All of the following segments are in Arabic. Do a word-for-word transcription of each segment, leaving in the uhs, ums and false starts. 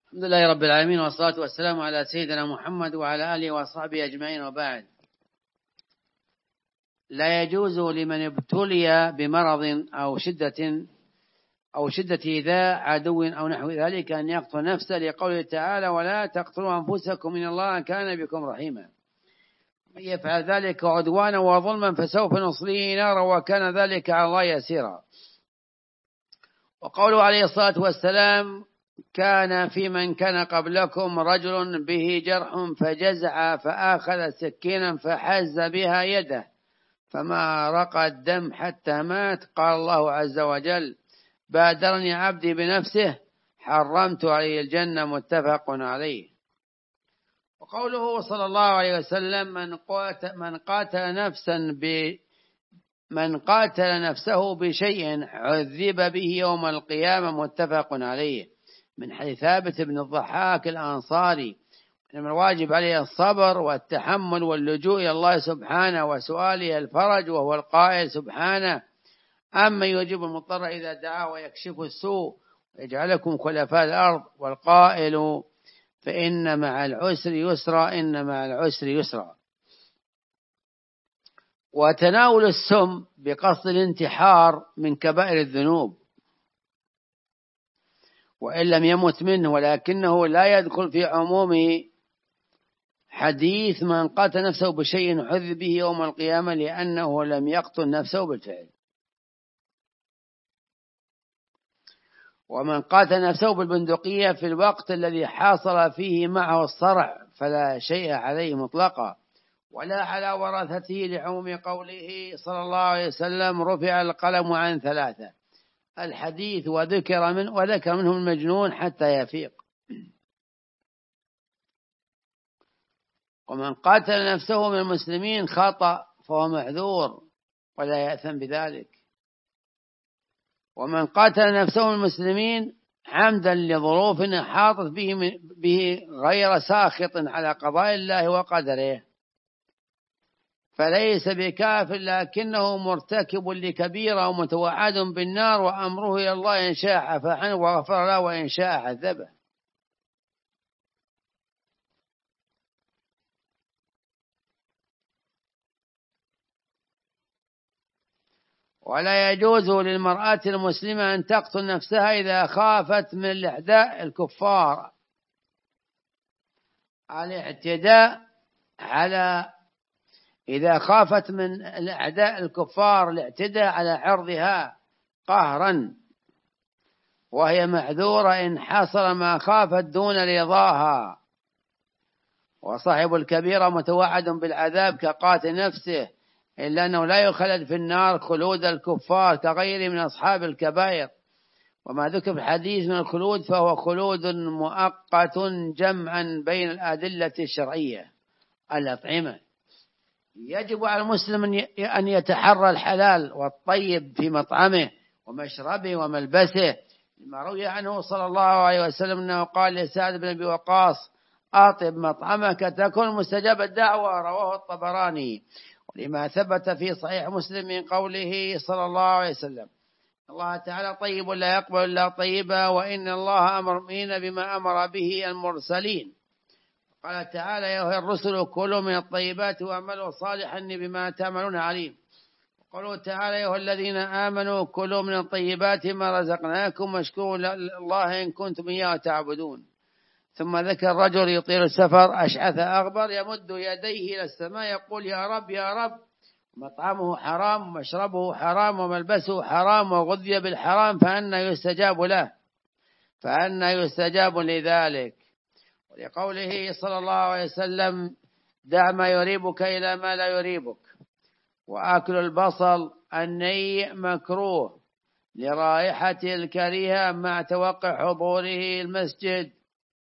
الحمد لله رب العالمين، والصلاة والسلام على سيدنا محمد وعلى آله وصحبه أجمعين، وبعد. لا يجوز لمن ابتلي بمرض أو شدة أو شدة إيذاء عدو أو نحو ذلك أن يقتل نفسه، لقوله تعالى: ولا تقتلوا أنفسكم إن الله كان بكم رحيما. من يفعل ذلك عدوانا وظلما فسوف نصليه نارا وكان ذلك على الله يسيرا. وقوله عليه الصلاة والسلام: كان في من كان قبلكم رجل به جرح فجزع فآخذ سكينا فحز بها يده فما رقى الدم حتى مات. قال الله عز وجل: بادرني عبدي بنفسه حرمت عليه الجنة. متفق عليه. وقوله صلى الله عليه وسلم: من قاتل, من قاتل نفسا ب من قاتل نفسه بشيء عذب به يوم القيامة. متفق عليه. من حديث ثابت بن الضحاك الأنصاري أن الواجب عليه الصبر والتحمل واللجوء إلى الله سبحانه وسؤاله الفرج، وهو القائل سبحانه: أما يجيب المضطر إذا دعاه ويكشف السوء ويجعلكم خلفاء الأرض، والقائل: فإن مع العسر يسرا إن مع العسر يسرا. وتناول السم بقصد الانتحار من كبائر الذنوب، وإن لم يمت منه، ولكنه لا يدخل في عموم حديث من قتل نفسه بشيء عذب به يوم القيامة، لأنه لم يقتل نفسه بالفعل. ومن قاتل نفسه بالبندقية في الوقت الذي حاصل فيه معه الصرع فلا شيء عليه مطلقا ولا على ورثته، لعموم قوله صلى الله عليه وسلم: رفع القلم عن ثلاثة، الحديث وذكر من وذكر منهم المجنون حتى يفيق. ومن قاتل نفسه من المسلمين خطأ فهو معذور ولا يأثم بذلك. ومن قاتل نفسه من المسلمين عمدا لظروف حاطت به, به غير ساخط على قضاء الله وقدره فليس بكافر، لكنه مرتكب لكبيرة ومتوعد بالنار، وأمره إلى الله إن شاء عفا عنه وغفر له وإن شاء عذبه. ولا يجوز للمرأة المسلمة أن تقتل نفسها إذا خافت من الاعتداء الكفار الاعتداء على إذا خافت من الأعداء الكفار الاعتداء على عرضها قهرا، وهي معذورة إن حصل ما خافت دون رضاها. وصاحب الكبيرة متوعد بالعذاب كقاتل نفسه، إلا أنه لا يخلد في النار خلود الكفار كغيره من أصحاب الكبائر. وما ذكر في الحديث من الخلود فهو خلود مؤقت جمعا بين الأدلة الشرعية. الأطعمة: يجب على المسلم أن يتحرى الحلال والطيب في مطعمه ومشربه وملبسه، لما روي عنه صلى الله عليه وسلم أنه قال لسعد بن أبي وقاص: أطب مطعمك تكن مستجاب الدعوة. رواه الطبراني. ولما ثبت في صحيح مسلم من قوله صلى الله عليه وسلم: الله تعالى طيب لا يقبل إلا طيبا، وإن الله أمر المؤمنين بما أمر به المرسلين. قال تعالى: يا أيها الرسل كلوا من الطيبات واعملوا صالحا إني بما تعملون عليم. وقالوا تعالى: يا أيها الذين آمنوا كلوا من الطيبات ما رزقناكم واشكروا الله إن كنتم إياه تعبدون. ثم ذكر الرجل يطيل السفر أشعث أغبر يمد يديه إلى السماء يقول: يا رب يا رب، مطعمه حرام ومشربه حرام وملبسه حرام وغذي بالحرام، فأنى يستجاب له فأنى يستجاب لذلك. ولقوله صلى الله عليه وسلم: دع ما يريبك إلى ما لا يريبك. وأكل البصل الني مكروه لرائحته الكريهة مع توقع حضوره المسجد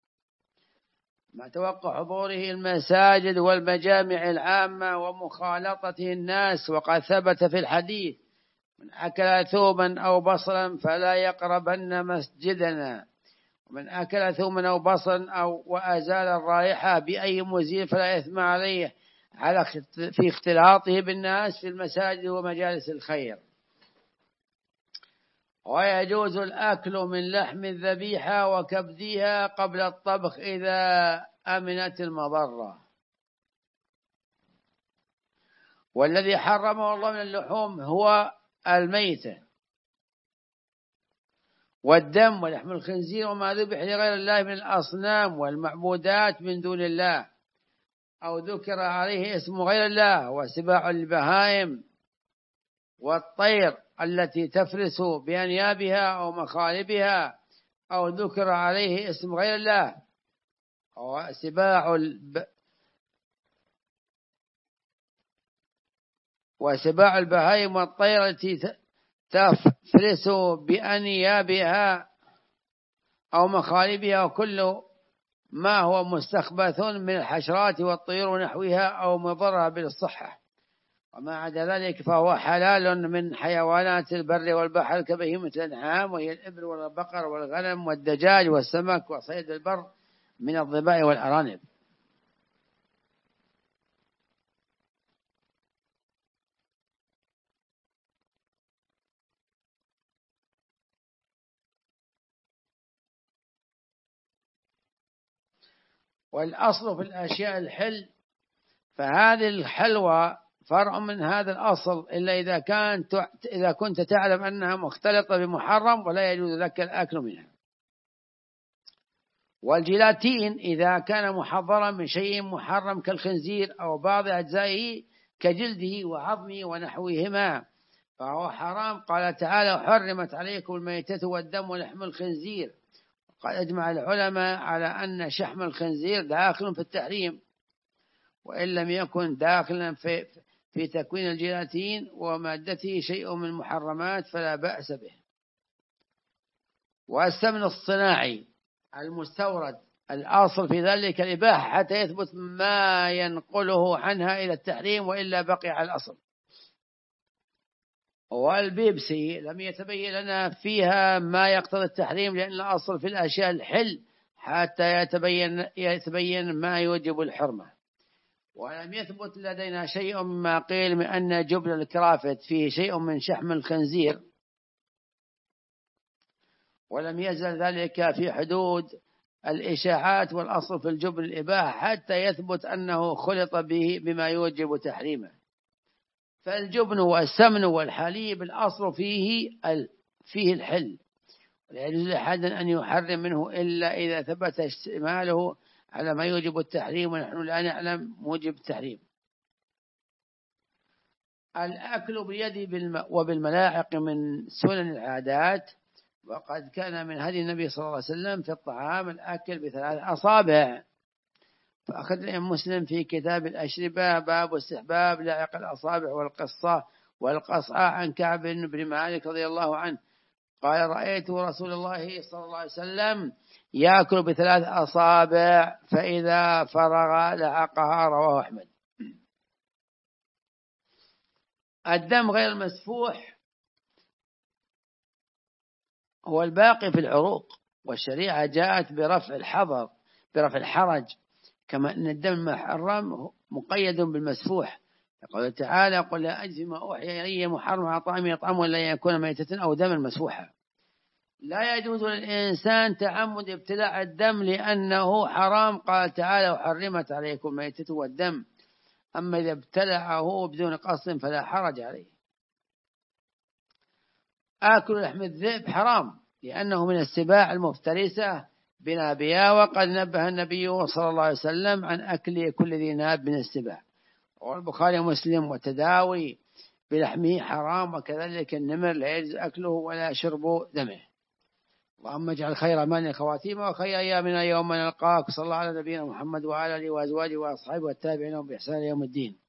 مع توقع حضوره المساجد والمجامع العامة ومخالطته الناس. وقد ثبت في الحديث: من أكل ثوما أو بصلا فلا يقربن مسجدنا، ومن أكل ثوما أو بصلا أو وأزال الرائحة بأي مزيل فلا إثم عليه على في اختلاطه بالناس في المساجد ومجالس الخير. ويجوز الأكل من لحم الذبيحة وكبدها قبل الطبخ إذا أمنت المضرة. والذي حرمه الله من اللحوم هو الميتة والدم ولحم الخنزير وما ذبح لغير الله من الأصنام والمعبودات من دون الله أو ذكر عليه اسم غير الله، وسباع البهائم والطير التي تفرس بأنيابها أو مخالبها أو ذكر عليه اسم غير الله، وسباع الب... وسباع البهائم والطير التي تفرس بأنيابها أو مخالبها وكل ما هو مستخبث من الحشرات والطيور ونحوها أو مضرة بالصحة، وما عدا ذلك فهو حلال من حيوانات البر والبحر كبهيمة الأنعام وهي الإبل والبقر والغنم والدجاج والسمك وصيد البر من الظباء والأرانب. والأصل في الأشياء الحل، فهذه الحلوى فرع من هذا الأصل إلا إذا كانت إذا كنت تعلم أنها مختلطة بمحرم ولا يجوز لك الأكل منها. والجيلاتين إذا كان محضرا من شيء محرم كالخنزير أو بعض أجزائه كجلده وعظمه ونحوهما فهو حرام. قال تعالى: حرمت عليكم الميتة والدم ولحم الخنزير. قد أجمع العلماء على أن شحم الخنزير داخل في التحريم، وإن لم يكن داخلا في في تكوين الجيلاتين ومادته شيء من المحرمات فلا بأس به. والسمن الصناعي المستورد الأصل في ذلك الإباحة حتى يثبت ما ينقله عنها إلى التحريم، وإلا بقي على الأصل. والبيبسي لم يتبين لنا فيها ما يقتضي التحريم، لأن الأصل في الأشياء الحل حتى يتبين يتبين ما يوجب الحرمة. ولم يثبت لدينا شيء مما قيل من أن جبن الكرافت فيه شيء من شحم الخنزير، ولم يزل ذلك في حدود الإشاعات، والأصل في الجبن الإباحة حتى يثبت أنه خلط به بما يوجب تحريمه. فالجبن والسمن والحليب الأصل فيه فيه الحل، ولا يجوز لأحد أن يحرم منه إلا إذا ثبت اشتماله على ما يوجب التحريم، ونحن لا نعلم موجب التحريم. الأكل بيد وبالملاعق من سنن العادات، وقد كان من هدي النبي صلى الله عليه وسلم في الطعام الأكل بثلاث أصابع. فأخذ الإمام مسلم في كتاب الأشربة باب استحباب لعق الأصابع والقصة والقصعة عن كعب بن مالك رضي الله عنه قال: رأيت رسول الله صلى الله عليه وسلم يأكل بثلاث أصابع فإذا فرغ لعقها. رواه أحمد. الدم غير المسفوح هو الباقي في العروق، والشريعة جاءت برفع الحظر برفع الحرج، كما أن الدم المحرم مقيد بالمسفوح. يقول تعالى: قل لا أجد ما أوحي إلي محرم على طعام يطعم ولا يكون ميتة أو دما مسفوحا. لا يجوز للإنسان تعمد ابتلاع الدم لأنه حرام. قال تعالى: وحرمت عليكم الميتة والدم. أما إذا ابتلعه بدون قصد فلا حرج عليه. آكل لحم الذئب حرام لأنه من السباع المفترسة بنابها، وقد نبه النبي صلى الله عليه وسلم عن أكل كل ذي ناب من السباع. والبخاري ومسلم. وتداوي بلحمه حرام، وكذلك النمر لا يجوز أكله ولا شرب دمه. اللهم اجعل خير أعمالنا خواتيمه وخير أيامنا يوم نلقاك. صلى الله على نبينا محمد وعلى آله وأزواجه وأصحابه والتابعين بإحسان يوم الدين.